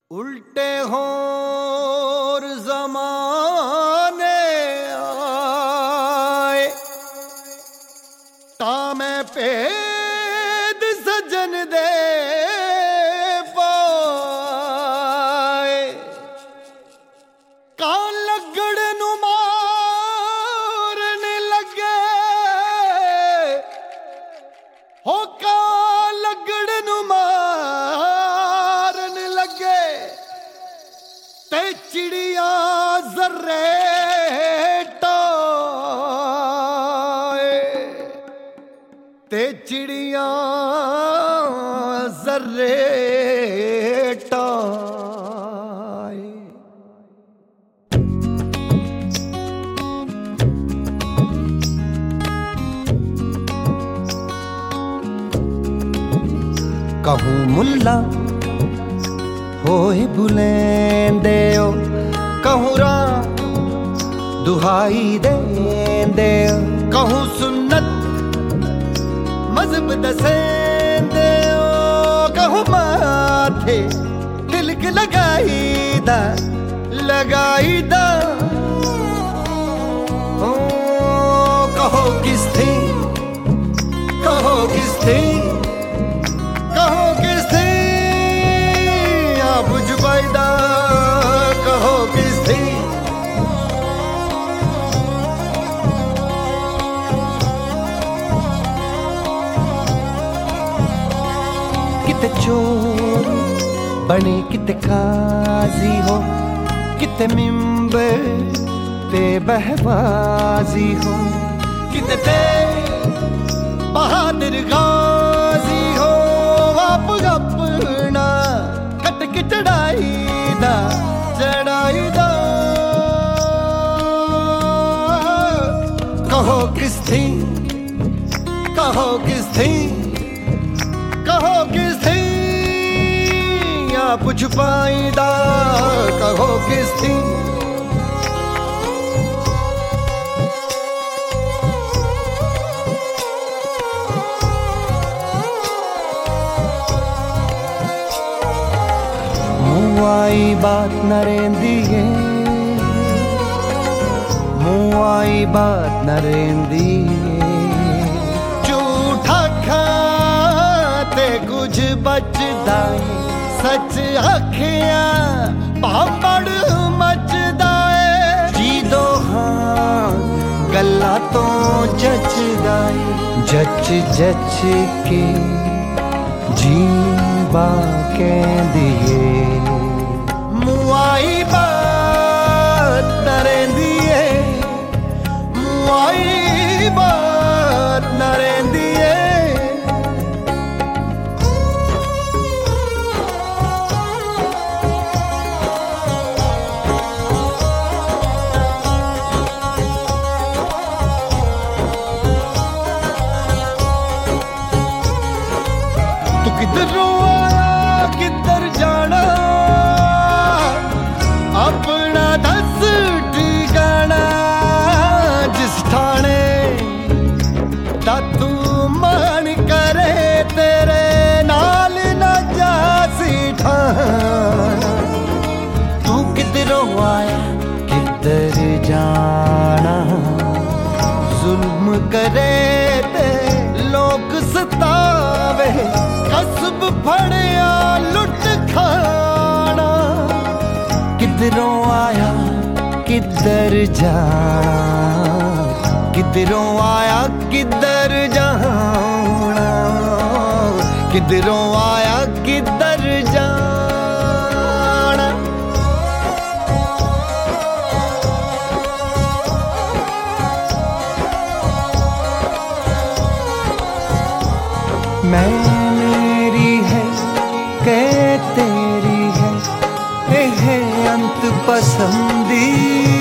उल्टे होर ज़माने आए, तामें पेद सजन दे पाए। कान लगड़ नू मारन लगे, हो कान लगड़ नू मारन लगे, ते चिड़िया जर्रे टाए, ते चिड़िया जर्रे टाए। कहूँ मुल्ला होए बुलेंदे ओ, कहूँ राह दुहाई देंदे ओ, कहूँ सुन्नत मज़हब दसेंदे ओ, कहूँ माथे तिलक लगाईदा लगाईदा। ओ कहो किस थी, कहो किस थी, कहो किस थी बुझ पैदा, कहो किस थी। किते चोर बने किते काजी हो, किते मिंबर ते बहबाजी हो, किते ते बहादुर गाजी हो। आप अपना कटक चढ़ाई दा चढ़ाई दा। कहो किस थी, कहो किस थी, कहो किस थी या पुछ पाईदा, कहो किस थी। मुआई बात न रेंदी है, मुआई बात न रेंदी है। झूठा खाते कुछ बचदा, सच आखिया पापड़ मचदा है। जी दो हाँ गल्ला तो जचदा है, जच जच के जीवा कहंदी है। मुआई बात न रेंदी है, मुआई बात न रेंदी है। तू किधरों आया किधर जाना, अपना दस ठिकाना। जिस ठाणे दा तू मन करे, तेरे नाल ना जासी ठाना। तू किधरों आया किधर जाना, जुल्म करे ते लोग सतावे, कसब फड़िया लुट खाना। किधरों आया किधर जाना, किधरों आया किधर जाना, किधरों आया किधर जाना। मैं मेरी है कह तेरी है, ये है अंत पसंदी।